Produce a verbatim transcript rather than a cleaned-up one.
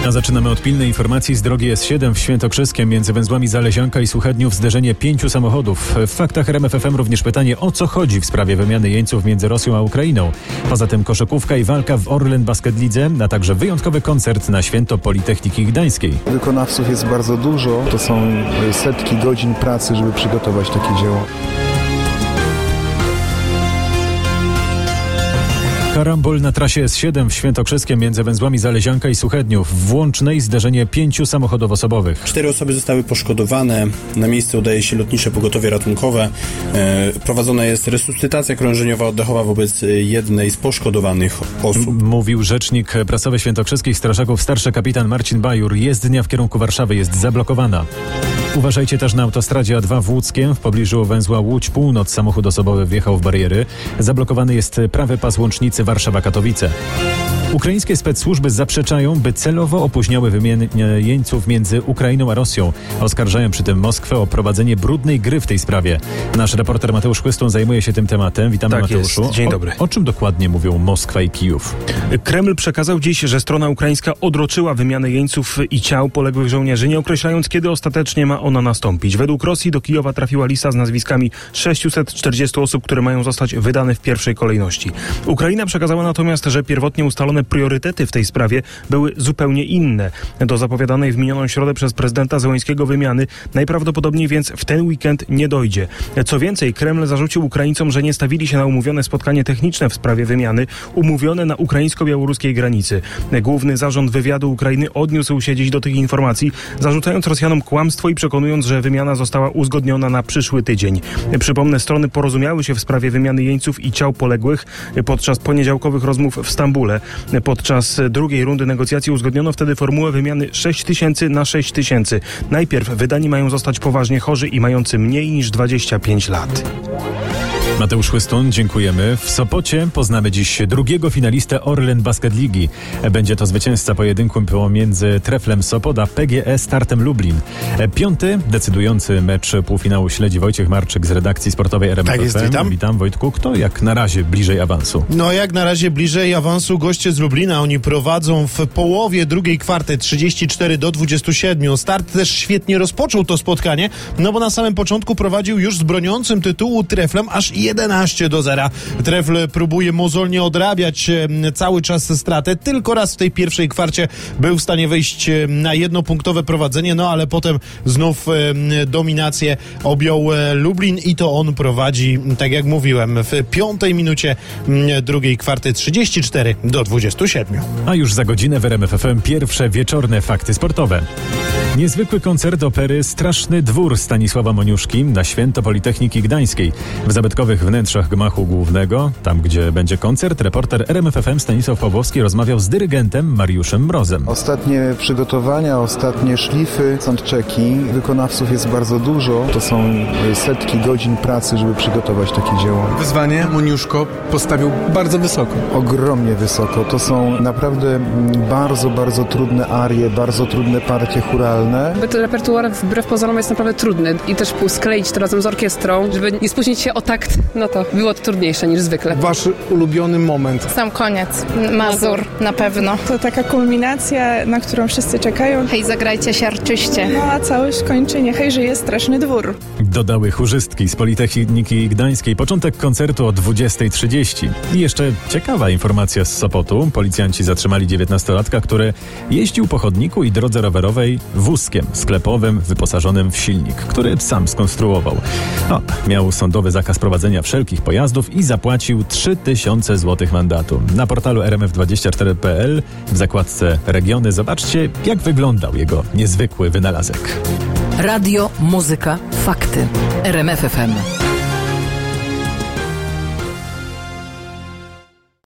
A zaczynamy od pilnej informacji z drogi S siedem w Świętokrzyskiem między węzłami Zalezianka i Suchedniów zderzenie pięciu samochodów. W faktach R M F F M również pytanie, o co chodzi w sprawie wymiany jeńców między Rosją a Ukrainą. Poza tym koszykówka i walka w Orlen Basket Lidze, a także wyjątkowy koncert na święto Politechniki Gdańskiej. Wykonawców jest bardzo dużo, to są setki godzin pracy, żeby przygotować takie dzieło. Karambol na trasie S siedem w Świętokrzyskiem między węzłami Zalezianka i Suchedniów. W Łącznej zderzenie pięciu samochodów osobowych. Cztery osoby zostały poszkodowane. Na miejsce udaje się lotnicze pogotowie ratunkowe. E, prowadzona jest resuscytacja krążeniowo-oddechowa wobec jednej z poszkodowanych osób. M- mówił rzecznik prasowy świętokrzyskich strażaków starszy kapitan Marcin Bajur. Jezdnia w kierunku Warszawy jest zablokowana. Uważajcie też na autostradzie A dwa w Łódzkiem. W pobliżu węzła Łódź Północ samochód osobowy wjechał w bariery. Zablokowany jest prawy pas łącznicy Warszawa-Katowice. Ukraińskie specsłużby zaprzeczają, by celowo opóźniały wymianę jeńców między Ukrainą a Rosją. Oskarżają przy tym Moskwę o prowadzenie brudnej gry w tej sprawie. Nasz reporter Mateusz Chłystun zajmuje się tym tematem. Witamy, tak Mateuszu. Jest. Dzień dobry. O, o czym dokładnie mówią Moskwa i Kijów? Kreml przekazał dziś, że strona ukraińska odroczyła wymianę jeńców i ciał poległych żołnierzy, nie określając, kiedy ostatecznie ma ona nastąpić. Według Rosji do Kijowa trafiła lista z nazwiskami sześciuset czterdziestu osób, które mają zostać wydane w pierwszej kolejności. Ukraina przekazała natomiast, że pierwotnie ustalone priorytety w tej sprawie były zupełnie inne. Do zapowiadanej w minioną środę przez prezydenta Zełenskiego wymiany najprawdopodobniej więc w ten weekend nie dojdzie. Co więcej, Kreml zarzucił Ukraińcom, że nie stawili się na umówione spotkanie techniczne w sprawie wymiany, umówione na ukraińsko-białoruskiej granicy. Główny Zarząd Wywiadu Ukrainy odniósł się dziś do tych informacji, zarzucając Rosjanom kłamstwo i przekonując, że wymiana została uzgodniona na przyszły tydzień. Przypomnę, strony porozumiały się w sprawie wymiany jeńców i ciał poległych podczas poniedziałkowych rozmów w Stambule. Podczas drugiej rundy negocjacji uzgodniono wtedy formułę wymiany sześć tysięcy na sześć tysięcy. Najpierw wydani mają zostać poważnie chorzy i mający mniej niż dwadzieścia pięć lat. Mateusz Chłystun, dziękujemy. W Sopocie poznamy dziś drugiego finalistę Orlen Basket Ligi. Będzie to zwycięzca pojedynku pomiędzy Treflem Sopot a P G E Startem Lublin. Piąty, decydujący mecz półfinału śledzi Wojciech Marczyk z redakcji sportowej R M F F M. Tak jest, witam. Witam, Wojtku. Kto jak na razie bliżej awansu? No jak na razie bliżej awansu goście z Lublina. Oni prowadzą w połowie drugiej kwarty trzydzieści cztery do dwudziestu siedmiu. Start też świetnie rozpoczął to spotkanie, no bo na samym początku prowadził już z broniącym tytułu Treflem aż jedenaście do zera. Trefl próbuje mozolnie odrabiać e, cały czas stratę. Tylko raz w tej pierwszej kwarcie był w stanie wejść e, na jednopunktowe prowadzenie, no ale potem znów e, dominację objął e, Lublin i to on prowadzi, tak jak mówiłem, w piątej minucie m, drugiej kwarty trzydzieści cztery do dwudziestu siedmiu. A już za godzinę w R M F F M pierwsze wieczorne fakty sportowe. Niezwykły koncert opery Straszny Dwór Stanisława Moniuszki na święto Politechniki Gdańskiej. W zabytkowych wnętrzach gmachu głównego, tam gdzie będzie koncert, reporter R M F F M Stanisław Pawłowski rozmawiał z dyrygentem Mariuszem Mrozem. Ostatnie przygotowania, ostatnie szlify, soundchecki. Wykonawców jest bardzo dużo. To są setki godzin pracy, żeby przygotować takie dzieło. Wyzwanie Moniuszko postawił bardzo wysoko. Ogromnie wysoko. To są naprawdę bardzo, bardzo trudne arie, bardzo trudne partie chóralne. Bo ten repertuar wbrew pozorom jest naprawdę trudny i też skleić to razem z orkiestrą, żeby nie spóźnić się o takt, no to było to trudniejsze niż zwykle. Wasz ulubiony moment? Sam koniec. Mazur na pewno. To taka kulminacja, na którą wszyscy czekają. Hej, zagrajcie siarczyście. No a całość kończy niechaj żyje Straszny Dwór. Dodały chórzystki z Politechniki Gdańskiej. Początek koncertu o dwudziestej trzydzieści. I jeszcze ciekawa informacja z Sopotu. Policjanci zatrzymali dziewiętnastolatka, który jeździł po chodniku i drodze rowerowej wózkiem sklepowym wyposażonym w silnik, który sam skonstruował. No, miał sądowy zakaz prowadzenia wszelkich pojazdów i zapłacił trzy tysiące złotych mandatu. Na portalu R M F dwadzieścia cztery kropka p l w zakładce Regiony zobaczcie, jak wyglądał jego niezwykły wynalazek. Radio, muzyka, fakty. R M F F M.